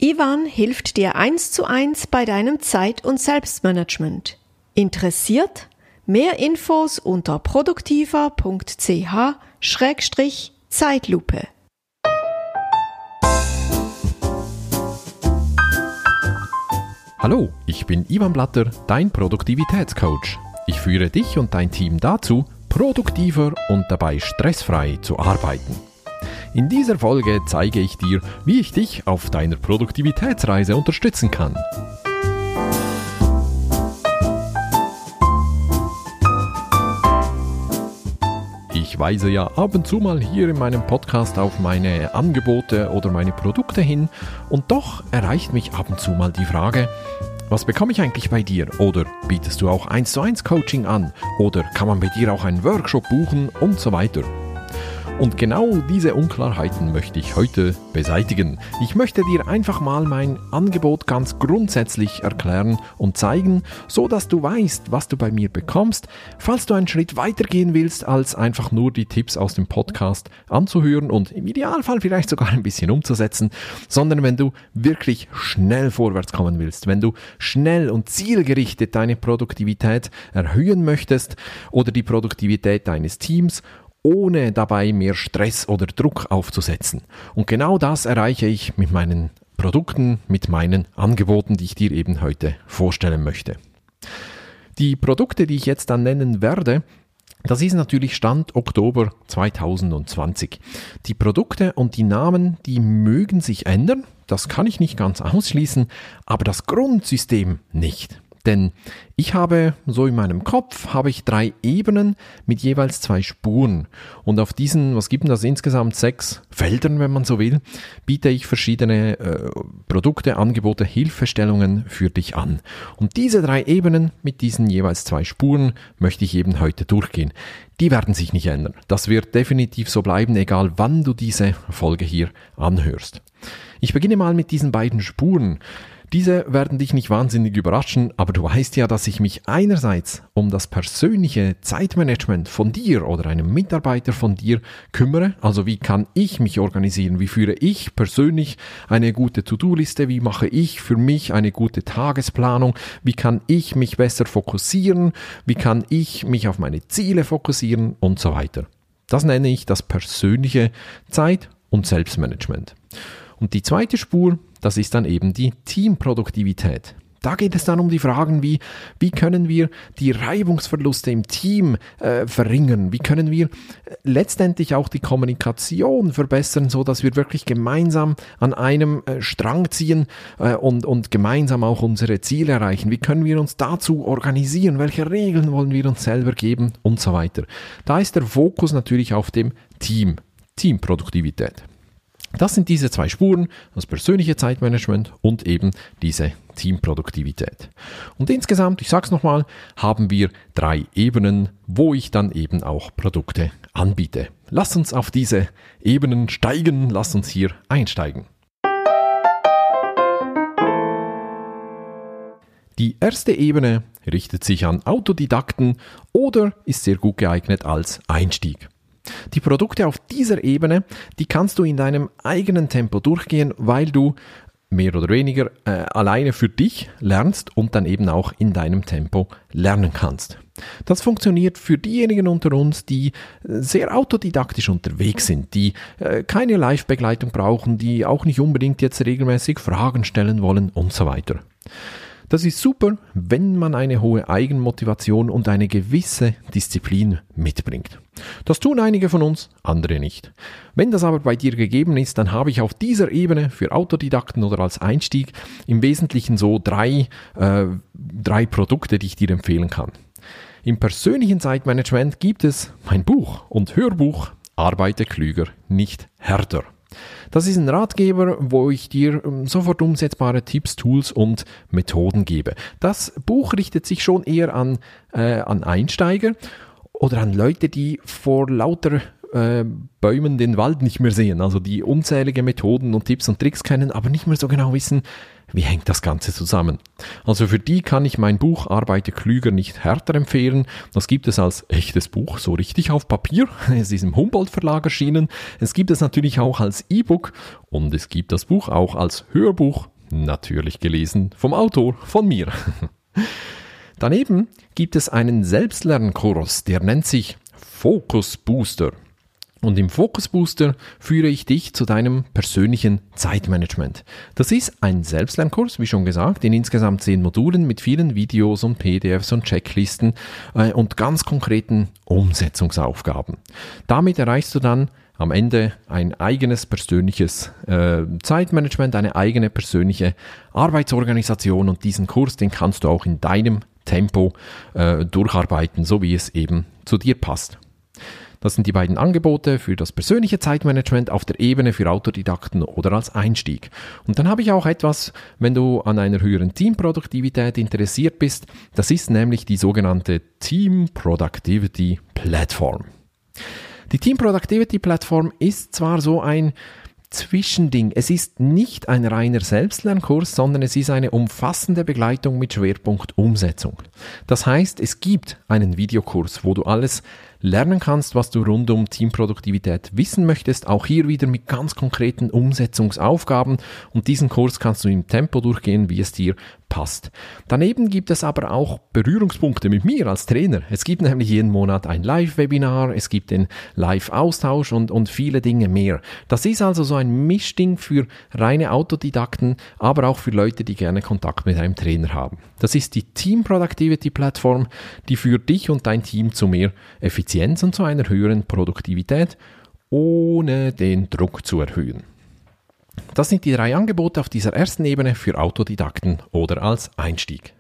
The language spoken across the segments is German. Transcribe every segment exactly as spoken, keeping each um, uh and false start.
Ivan hilft dir eins zu eins bei deinem Zeit- und Selbstmanagement. Interessiert? Mehr Infos unter produktiver punkt c h Schrägstrich Zeitlupe. Hallo, ich bin Ivan Blatter, dein Produktivitätscoach. Ich führe dich und dein Team dazu, produktiver und dabei stressfrei zu arbeiten. In dieser Folge zeige ich dir, wie ich dich auf deiner Produktivitätsreise unterstützen kann. Ich weise ja ab und zu mal hier in meinem Podcast auf meine Angebote oder meine Produkte hin und doch erreicht mich ab und zu mal die Frage, was bekomme ich eigentlich bei dir? Oder bietest du auch eins zu eins Coaching an? Oder kann man bei dir auch einen Workshop buchen und so weiter? Und genau diese Unklarheiten möchte ich heute beseitigen. Ich möchte dir einfach mal mein Angebot ganz grundsätzlich erklären und zeigen, so dass du weißt, was du bei mir bekommst, falls du einen Schritt weiter gehen willst, als einfach nur die Tipps aus dem Podcast anzuhören und im Idealfall vielleicht sogar ein bisschen umzusetzen, sondern wenn du wirklich schnell vorwärts kommen willst, wenn du schnell und zielgerichtet deine Produktivität erhöhen möchtest oder die Produktivität deines Teams, ohne dabei mehr Stress oder Druck aufzusetzen. Und genau das erreiche ich mit meinen Produkten, mit meinen Angeboten, die ich dir eben heute vorstellen möchte. Die Produkte, die ich jetzt dann nennen werde, das ist natürlich Stand Oktober zweitausendzwanzig. Die Produkte und die Namen, die mögen sich ändern, das kann ich nicht ganz ausschließen, aber das Grundsystem nicht. Denn ich habe, so in meinem Kopf, habe ich drei Ebenen mit jeweils zwei Spuren. Und auf diesen, was gibt denn das, insgesamt sechs Feldern, wenn man so will, biete ich verschiedene äh, Produkte, Angebote, Hilfestellungen für dich an. Und diese drei Ebenen mit diesen jeweils zwei Spuren möchte ich eben heute durchgehen. Die werden sich nicht ändern. Das wird definitiv so bleiben, egal wann du diese Folge hier anhörst. Ich beginne mal mit diesen beiden Spuren. Diese werden dich nicht wahnsinnig überraschen, aber du weißt ja, dass ich mich einerseits um das persönliche Zeitmanagement von dir oder einem Mitarbeiter von dir kümmere. Also wie kann ich mich organisieren? Wie führe ich persönlich eine gute To-Do-Liste? Wie mache ich für mich eine gute Tagesplanung? Wie kann ich mich besser fokussieren? Wie kann ich mich auf meine Ziele fokussieren? Und so weiter. Das nenne ich das persönliche Zeit- und Selbstmanagement. Und die zweite Spur, das ist dann eben die Teamproduktivität. Da geht es dann um die Fragen wie, wie können wir die Reibungsverluste im Team äh, verringern? Wie können wir letztendlich auch die Kommunikation verbessern, so dass wir wirklich gemeinsam an einem äh, Strang ziehen äh, und, und gemeinsam auch unsere Ziele erreichen? Wie können wir uns dazu organisieren? Welche Regeln wollen wir uns selber geben? Und so weiter. Da ist der Fokus natürlich auf dem Team, Teamproduktivität. Das sind diese zwei Spuren, das persönliche Zeitmanagement und eben diese Teamproduktivität. Und insgesamt, ich sage es nochmal, haben wir drei Ebenen, wo ich dann eben auch Produkte anbiete. Lasst uns auf diese Ebenen steigen, lasst uns hier einsteigen. Die erste Ebene richtet sich an Autodidakten oder ist sehr gut geeignet als Einstieg. Die Produkte auf dieser Ebene, die kannst du in deinem eigenen Tempo durchgehen, weil du mehr oder weniger äh, alleine für dich lernst und dann eben auch in deinem Tempo lernen kannst. Das funktioniert für diejenigen unter uns, die sehr autodidaktisch unterwegs sind, die äh, keine Live-Begleitung brauchen, die auch nicht unbedingt jetzt regelmäßig Fragen stellen wollen und so weiter. Das ist super, wenn man eine hohe Eigenmotivation und eine gewisse Disziplin mitbringt. Das tun einige von uns, andere nicht. Wenn das aber bei dir gegeben ist, dann habe ich auf dieser Ebene für Autodidakten oder als Einstieg im Wesentlichen so drei, äh, drei Produkte, die ich dir empfehlen kann. Im persönlichen Zeitmanagement gibt es mein Buch und Hörbuch Arbeite klüger, nicht härter. Das ist ein Ratgeber, wo ich dir sofort umsetzbare Tipps, Tools und Methoden gebe. Das Buch richtet sich schon eher an, äh, an Einsteiger oder an Leute, die vor lauter äh, Bäumen den Wald nicht mehr sehen, also die unzählige Methoden und Tipps und Tricks kennen, aber nicht mehr so genau wissen, wie hängt das Ganze zusammen. Also für die kann ich mein Buch Arbeite klüger, nicht härter empfehlen. Das gibt es als echtes Buch, so richtig auf Papier. Es ist im Humboldt Verlag erschienen. Es gibt es natürlich auch als E-Book und es gibt das Buch auch als Hörbuch, natürlich gelesen vom Autor, von mir. Daneben gibt es einen Selbstlernkurs, der nennt sich Focus Booster. Und im Focus Booster führe ich dich zu deinem persönlichen Zeitmanagement. Das ist ein Selbstlernkurs, wie schon gesagt, in insgesamt zehn Modulen mit vielen Videos und P D Fs und Checklisten äh, und ganz konkreten Umsetzungsaufgaben. Damit erreichst du dann am Ende ein eigenes persönliches äh, Zeitmanagement, eine eigene persönliche Arbeitsorganisation und diesen Kurs, den kannst du auch in deinem Tempo äh, durcharbeiten, so wie es eben zu dir passt. Das sind die beiden Angebote für das persönliche Zeitmanagement auf der Ebene für Autodidakten oder als Einstieg. Und dann habe ich auch etwas, wenn du an einer höheren Teamproduktivität interessiert bist, das ist nämlich die sogenannte Team Productivity Platform. Die Team Productivity Platform ist zwar so ein Zwischending. Es ist nicht ein reiner Selbstlernkurs, sondern es ist eine umfassende Begleitung mit Schwerpunkt Umsetzung. Das heißt, es gibt einen Videokurs, wo du alles lernen kannst, was du rund um Teamproduktivität wissen möchtest, auch hier wieder mit ganz konkreten Umsetzungsaufgaben und diesen Kurs kannst du im Tempo durchgehen, wie es dir passt. Daneben gibt es aber auch Berührungspunkte mit mir als Trainer. Es gibt nämlich jeden Monat ein Live-Webinar, es gibt den Live-Austausch und, und viele Dinge mehr. Das ist also so ein Mischding für reine Autodidakten, aber auch für Leute, die gerne Kontakt mit einem Trainer haben. Das ist die Team Productivity Plattform, die für dich und dein Team zu mehr Effizienz und zu einer höheren Produktivität, ohne den Druck zu erhöhen. Das sind die drei Angebote auf dieser ersten Ebene für Autodidakten oder als Einstieg.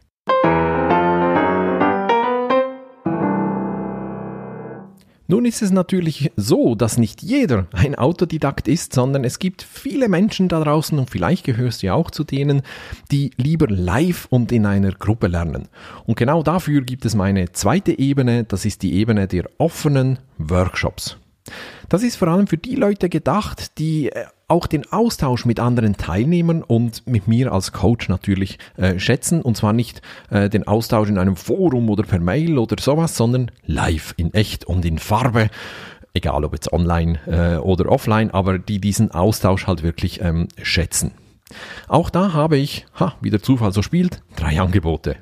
Nun ist es natürlich so, dass nicht jeder ein Autodidakt ist, sondern es gibt viele Menschen da draußen und vielleicht gehörst du ja auch zu denen, die lieber live und in einer Gruppe lernen. Und genau dafür gibt es meine zweite Ebene, das ist die Ebene der offenen Workshops. Das ist vor allem für die Leute gedacht, die auch den Austausch mit anderen Teilnehmern und mit mir als Coach natürlich äh, schätzen. Und zwar nicht äh, den Austausch in einem Forum oder per Mail oder sowas, sondern live, in echt und in Farbe. Egal ob jetzt online äh, oder offline, aber die diesen Austausch halt wirklich ähm, schätzen. Auch da habe ich, ha, wie der Zufall so spielt, drei Angebote.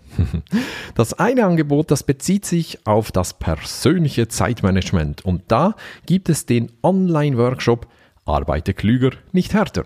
Das eine Angebot, das bezieht sich auf das persönliche Zeitmanagement und da gibt es den Online-Workshop Arbeite klüger, nicht härter.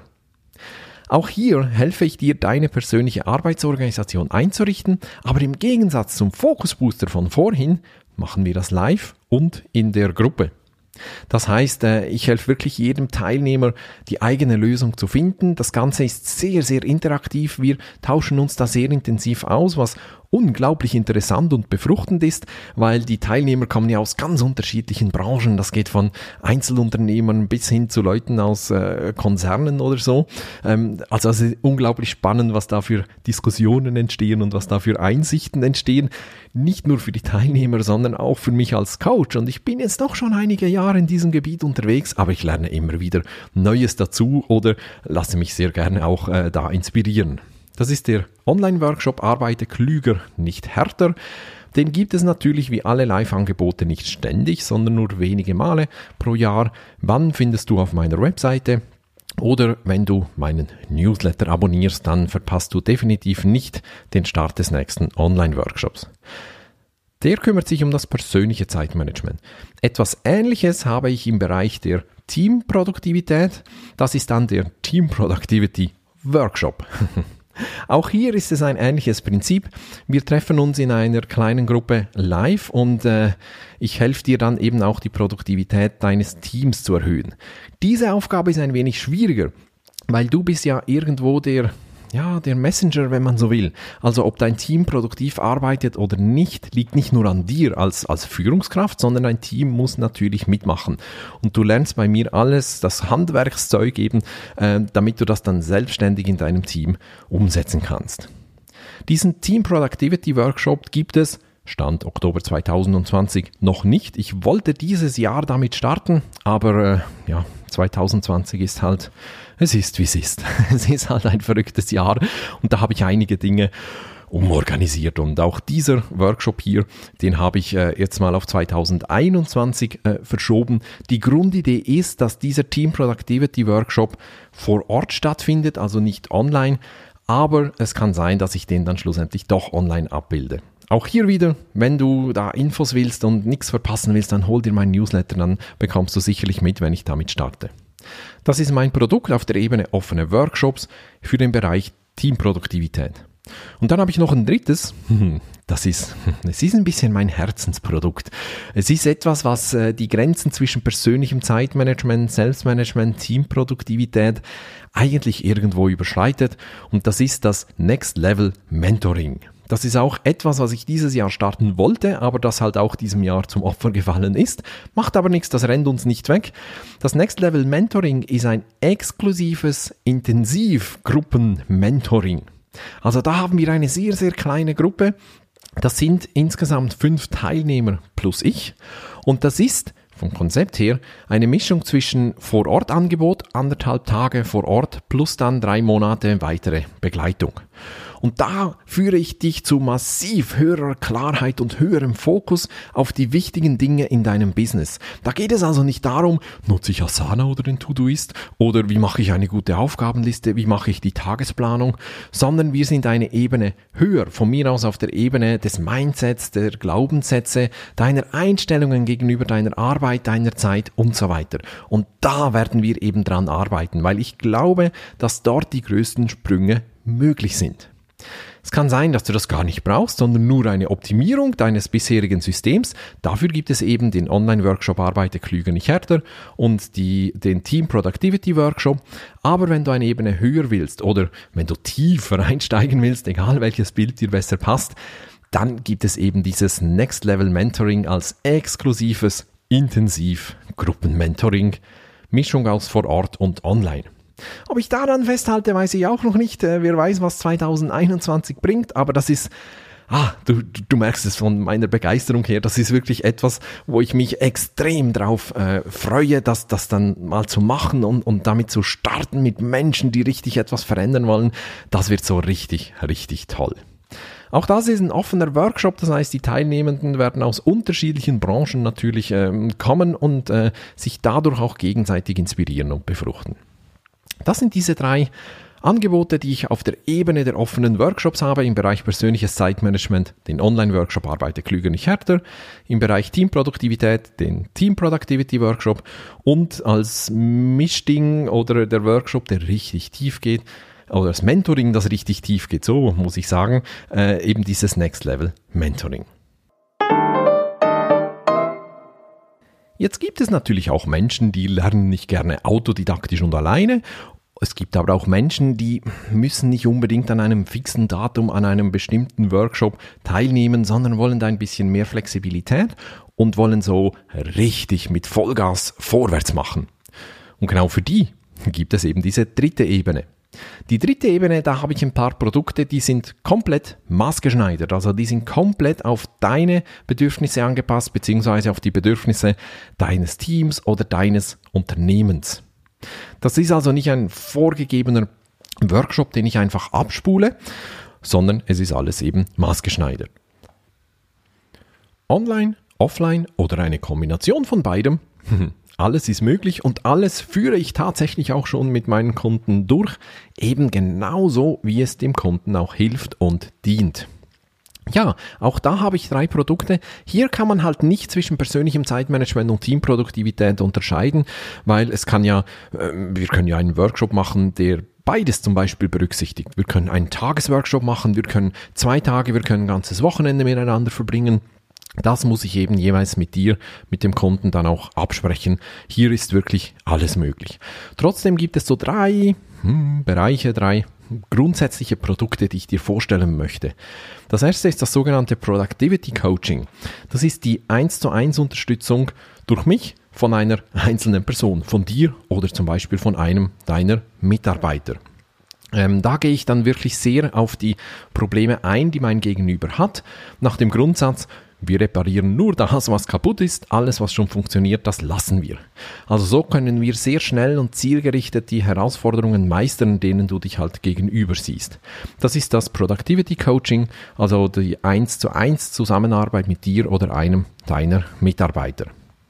Auch hier helfe ich dir, deine persönliche Arbeitsorganisation einzurichten, aber im Gegensatz zum Focus Booster von vorhin machen wir das live und in der Gruppe. Das heißt, ich helfe wirklich jedem Teilnehmer, die eigene Lösung zu finden. Das Ganze ist sehr, sehr interaktiv. Wir tauschen uns da sehr intensiv aus, was unglaublich interessant und befruchtend ist, weil die Teilnehmer kommen ja aus ganz unterschiedlichen Branchen. Das geht von Einzelunternehmern bis hin zu Leuten aus äh, Konzernen oder so. Ähm, also es ist unglaublich spannend, was da für Diskussionen entstehen und was da für Einsichten entstehen. Nicht nur für die Teilnehmer, sondern auch für mich als Coach. Und ich bin jetzt doch schon einige Jahre in diesem Gebiet unterwegs, aber ich lerne immer wieder Neues dazu oder lasse mich sehr gerne auch äh, da inspirieren. Das ist der Online-Workshop Arbeite klüger, nicht härter. Den gibt es natürlich wie alle Live-Angebote nicht ständig, sondern nur wenige Male pro Jahr. Wann findest du auf meiner Webseite? Oder wenn du meinen Newsletter abonnierst, dann verpasst du definitiv nicht den Start des nächsten Online-Workshops. Der kümmert sich um das persönliche Zeitmanagement. Etwas Ähnliches habe ich im Bereich der Teamproduktivität. Das ist dann der Team Productivity Workshop. Auch hier ist es ein ähnliches Prinzip. Wir treffen uns in einer kleinen Gruppe live und äh, ich helfe dir dann eben auch die Produktivität deines Teams zu erhöhen. Diese Aufgabe ist ein wenig schwieriger, weil du bist ja irgendwo der, ja, der Messenger, wenn man so will. Also ob dein Team produktiv arbeitet oder nicht, liegt nicht nur an dir als, als Führungskraft, sondern dein Team muss natürlich mitmachen. Und du lernst bei mir alles, das Handwerkszeug eben, äh, damit du das dann selbstständig in deinem Team umsetzen kannst. Diesen Team Productivity Workshop gibt es Stand Oktober zweitausendzwanzig noch nicht. Ich wollte dieses Jahr damit starten, aber äh, ja, zweitausendzwanzig ist halt, es ist wie es ist. Es ist halt ein verrücktes Jahr und da habe ich einige Dinge umorganisiert und auch dieser Workshop hier, den habe ich äh, jetzt mal auf zweitausendeinundzwanzig äh, verschoben. Die Grundidee ist, dass dieser Team Productivity Workshop vor Ort stattfindet, also nicht online, aber es kann sein, dass ich den dann schlussendlich doch online abbilde. Auch hier wieder, wenn du da Infos willst und nichts verpassen willst, dann hol dir meinen Newsletter, dann bekommst du sicherlich mit, wenn ich damit starte. Das ist mein Produkt auf der Ebene offene Workshops für den Bereich Teamproduktivität. Und dann habe ich noch ein drittes, das ist, es ist ein bisschen mein Herzensprodukt. Es ist etwas, was äh, die Grenzen zwischen persönlichem Zeitmanagement, Selbstmanagement, Teamproduktivität eigentlich irgendwo überschreitet und das ist das Next Level Mentoring. Das ist auch etwas, was ich dieses Jahr starten wollte, aber das halt auch diesem Jahr zum Opfer gefallen ist. Macht aber nichts, das rennt uns nicht weg. Das Next Level Mentoring ist ein exklusives Intensivgruppen-Mentoring. Also da haben wir eine sehr, sehr kleine Gruppe. Das sind insgesamt fünf Teilnehmer plus ich. Und das ist vom Konzept her eine Mischung zwischen Vor-Ort-Angebot, anderthalb Tage vor Ort plus dann drei Monate weitere Begleitung. Und da führe ich dich zu massiv höherer Klarheit und höherem Fokus auf die wichtigen Dinge in deinem Business. Da geht es also nicht darum, nutze ich Asana oder den Todoist oder wie mache ich eine gute Aufgabenliste, wie mache ich die Tagesplanung, sondern wir sind eine Ebene höher, von mir aus auf der Ebene des Mindsets, der Glaubenssätze, deiner Einstellungen gegenüber deiner Arbeit, deiner Zeit und so weiter. Und da werden wir eben dran arbeiten, weil ich glaube, dass dort die größten Sprünge möglich sind. Es kann sein, dass du das gar nicht brauchst, sondern nur eine Optimierung deines bisherigen Systems. Dafür gibt es eben den Online-Workshop Arbeite klüger, nicht härter und die, den Team Productivity Workshop. Aber wenn du eine Ebene höher willst oder wenn du tiefer einsteigen willst, egal welches Bild dir besser passt, dann gibt es eben dieses Next Level Mentoring als exklusives Intensiv-Gruppen-Mentoring, Mischung aus vor Ort und online. Ob ich daran festhalte, weiß ich auch noch nicht. Wer weiß, was zweitausendeinundzwanzig bringt, aber das ist, ah, du, du merkst es von meiner Begeisterung her, das ist wirklich etwas, wo ich mich extrem drauf äh, freue, das, das dann mal zu machen und, und damit zu starten mit Menschen, die richtig etwas verändern wollen. Das wird so richtig, richtig toll. Auch das ist ein offener Workshop, das heißt, die Teilnehmenden werden aus unterschiedlichen Branchen natürlich ähm, kommen und äh, sich dadurch auch gegenseitig inspirieren und befruchten. Das sind diese drei Angebote, die ich auf der Ebene der offenen Workshops habe, im Bereich persönliches Zeitmanagement, den Online-Workshop Arbeite klüger, nicht härter, im Bereich Teamproduktivität, den Team Productivity Workshop und als Mischding oder der Workshop, der richtig tief geht, oder das Mentoring, das richtig tief geht, so muss ich sagen, äh, eben dieses Next Level Mentoring. Jetzt gibt es natürlich auch Menschen, die lernen nicht gerne autodidaktisch und alleine. Es gibt aber auch Menschen, die müssen nicht unbedingt an einem fixen Datum an einem bestimmten Workshop teilnehmen, sondern wollen da ein bisschen mehr Flexibilität und wollen so richtig mit Vollgas vorwärts machen. Und genau für die gibt es eben diese dritte Ebene. Die dritte Ebene, da habe ich ein paar Produkte, die sind komplett maßgeschneidert, also die sind komplett auf deine Bedürfnisse angepasst, beziehungsweise auf die Bedürfnisse deines Teams oder deines Unternehmens. Das ist also nicht ein vorgegebener Workshop, den ich einfach abspule, sondern es ist alles eben maßgeschneidert. Online, offline oder eine Kombination von beidem. Alles ist möglich und alles führe ich tatsächlich auch schon mit meinen Kunden durch, eben genauso, wie es dem Kunden auch hilft und dient. Ja, auch da habe ich drei Produkte. Hier kann man halt nicht zwischen persönlichem Zeitmanagement und Teamproduktivität unterscheiden, weil es kann ja, äh, wir können ja einen Workshop machen, der beides zum Beispiel berücksichtigt. Wir können einen Tagesworkshop machen, wir können zwei Tage, wir können ein ganzes Wochenende miteinander verbringen. Das muss ich eben jeweils mit dir, mit dem Kunden dann auch absprechen. Hier ist wirklich alles möglich. Trotzdem gibt es so drei hm, Bereiche, drei grundsätzliche Produkte, die ich dir vorstellen möchte. Das erste ist das sogenannte Productivity Coaching. Das ist die eins zu eins Unterstützung durch mich von einer einzelnen Person, von dir oder zum Beispiel von einem deiner Mitarbeiter. Ähm, da gehe ich dann wirklich sehr auf die Probleme ein, die mein Gegenüber hat, nach dem Grundsatz, wir reparieren nur das, was kaputt ist, alles, was schon funktioniert, das lassen wir. Also so können wir sehr schnell und zielgerichtet die Herausforderungen meistern, denen du dich halt gegenüber siehst. Das ist das Productivity Coaching, also die eins zu eins Zusammenarbeit mit dir oder einem deiner Mitarbeiter.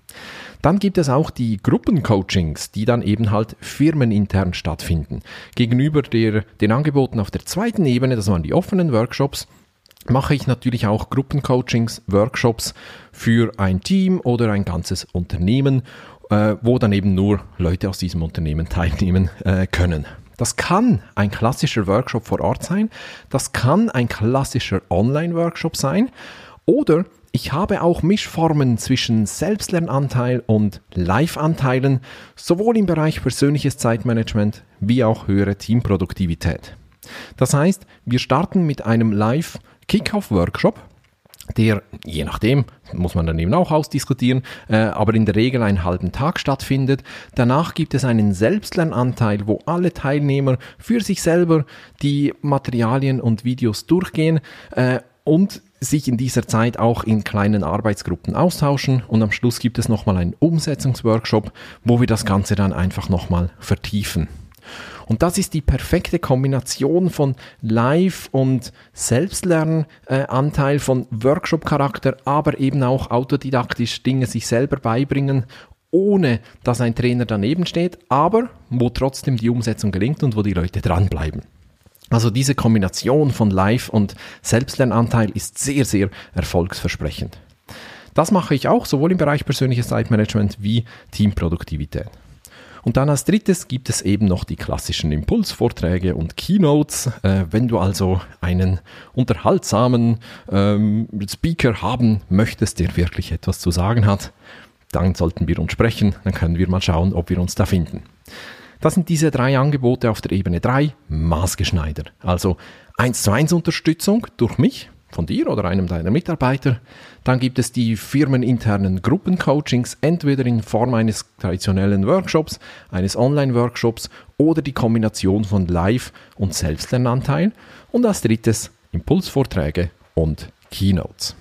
Dann gibt es auch die Gruppencoachings, die dann eben halt firmenintern stattfinden. Gegenüber der, den Angeboten auf der zweiten Ebene, das waren die offenen Workshops, mache ich natürlich auch Gruppencoachings, Workshops für ein Team oder ein ganzes Unternehmen, äh, wo dann eben nur Leute aus diesem Unternehmen teilnehmen äh, können. Das kann ein klassischer Workshop vor Ort sein, das kann ein klassischer Online-Workshop sein oder ich habe auch Mischformen zwischen Selbstlernanteil und Live-Anteilen, sowohl im Bereich persönliches Zeitmanagement wie auch höhere Teamproduktivität. Das heißt, wir starten mit einem Live- Kick-Off-Workshop, der, je nachdem, muss man dann eben auch ausdiskutieren, äh, aber in der Regel einen halben Tag stattfindet. Danach gibt es einen Selbstlernanteil, wo alle Teilnehmer für sich selber die Materialien und Videos durchgehen äh, und sich in dieser Zeit auch in kleinen Arbeitsgruppen austauschen. Und am Schluss gibt es nochmal einen Umsetzungsworkshop, wo wir das Ganze dann einfach nochmal vertiefen. Und das ist die perfekte Kombination von Live- und Selbstlernanteil, äh, von Workshop-Charakter, aber eben auch autodidaktisch Dinge sich selber beibringen, ohne dass ein Trainer daneben steht, aber wo trotzdem die Umsetzung gelingt und wo die Leute dranbleiben. Also diese Kombination von Live- und Selbstlernanteil ist sehr, sehr erfolgsversprechend. Das mache ich auch sowohl im Bereich persönliches Zeitmanagement wie Teamproduktivität. Und dann als drittes gibt es eben noch die klassischen Impulsvorträge und Keynotes. Äh, wenn du also einen unterhaltsamen ähm, Speaker haben möchtest, der wirklich etwas zu sagen hat, dann sollten wir uns sprechen, dann können wir mal schauen, ob wir uns da finden. Das sind diese drei Angebote auf der Ebene drei, maßgeschneidert. Also eins zu eins Unterstützung durch mich, von dir oder einem deiner Mitarbeiter. Dann gibt es die firmeninternen Gruppencoachings, entweder in Form eines traditionellen Workshops, eines Online-Workshops oder die Kombination von Live- und Selbstlernanteil. Und als drittes Impulsvorträge und Keynotes.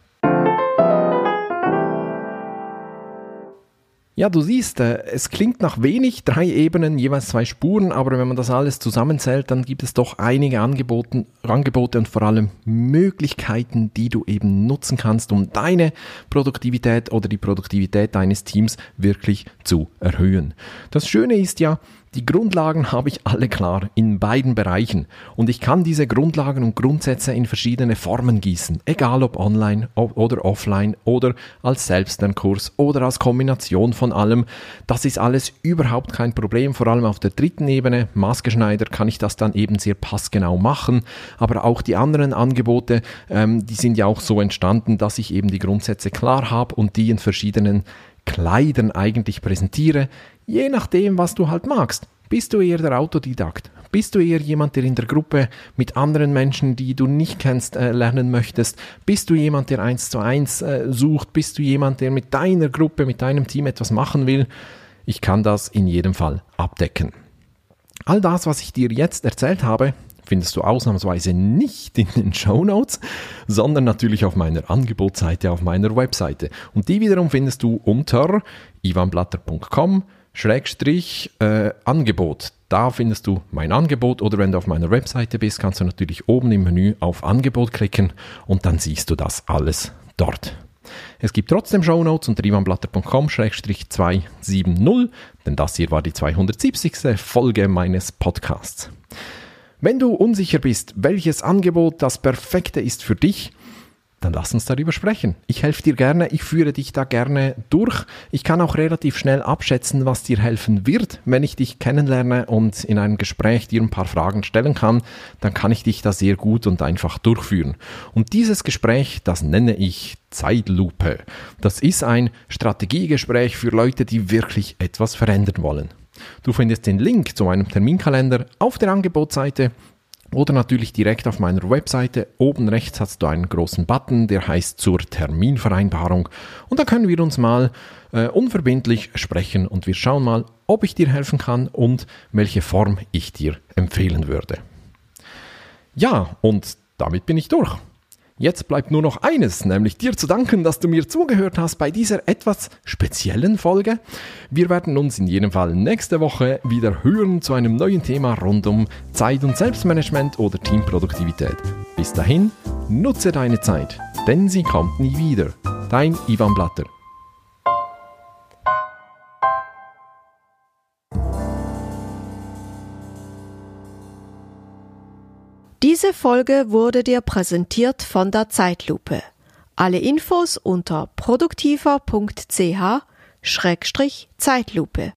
Ja, du siehst, es klingt nach wenig, drei Ebenen, jeweils zwei Spuren, aber wenn man das alles zusammenzählt, dann gibt es doch einige Angebote, Angebote und vor allem Möglichkeiten, die du eben nutzen kannst, um deine Produktivität oder die Produktivität deines Teams wirklich zu erhöhen. Das Schöne ist ja, die Grundlagen habe ich alle klar in beiden Bereichen und ich kann diese Grundlagen und Grundsätze in verschiedene Formen gießen, egal ob online oder offline oder als Selbstlernkurs oder als Kombination von allem. Das ist alles überhaupt kein Problem, vor allem auf der dritten Ebene, maßgeschneidert, kann ich das dann eben sehr passgenau machen, aber auch die anderen Angebote, ähm, die sind ja auch so entstanden, dass ich eben die Grundsätze klar habe und die in verschiedenen Kleidern eigentlich präsentiere, je nachdem, was du halt magst. Bist du eher der Autodidakt? Bist du eher jemand, der in der Gruppe mit anderen Menschen, die du nicht kennst, äh, lernen möchtest? Bist du jemand, der eins zu eins äh, sucht? Bist du jemand, der mit deiner Gruppe, mit deinem Team etwas machen will? Ich kann das in jedem Fall abdecken. All das, was ich dir jetzt erzählt habe, findest du ausnahmsweise nicht in den Shownotes, sondern natürlich auf meiner Angebotsseite, auf meiner Webseite. Und die wiederum findest du unter ivanblatter punkt com Schrägstrich äh, Angebot. Da findest du mein Angebot oder wenn du auf meiner Webseite bist, kannst du natürlich oben im Menü auf Angebot klicken und dann siehst du das alles dort. Es gibt trotzdem Shownotes unter ivanblatter punkt com Schrägstrich zweihundertsiebzig, denn das hier war die zweihundertsiebzigste Folge meines Podcasts. Wenn du unsicher bist, welches Angebot das perfekte ist für dich, dann lass uns darüber sprechen. Ich helfe dir gerne, ich führe dich da gerne durch. Ich kann auch relativ schnell abschätzen, was dir helfen wird. Wenn ich dich kennenlerne und in einem Gespräch dir ein paar Fragen stellen kann, dann kann ich dich da sehr gut und einfach durchführen. Und dieses Gespräch, das nenne ich Zeitlupe. Das ist ein Strategiegespräch für Leute, die wirklich etwas verändern wollen. Du findest den Link zu meinem Terminkalender auf der Angebotsseite. oder natürlich direkt auf meiner Webseite. Oben rechts hast du einen großen Button, der heißt zur Terminvereinbarung. Und da können wir uns mal äh, unverbindlich sprechen und wir schauen mal, ob ich dir helfen kann und welche Form ich dir empfehlen würde. Ja, und damit bin ich durch. Jetzt bleibt nur noch eines, nämlich dir zu danken, dass du mir zugehört hast bei dieser etwas speziellen Folge. Wir werden uns in jedem Fall nächste Woche wieder hören zu einem neuen Thema rund um Zeit- und Selbstmanagement oder Teamproduktivität. Bis dahin, nutze deine Zeit, denn sie kommt nie wieder. Dein Ivan Blatter. Diese Folge wurde dir präsentiert von der Zeitlupe. Alle Infos unter produktiver punkt c h Schrägstrich Zeitlupe.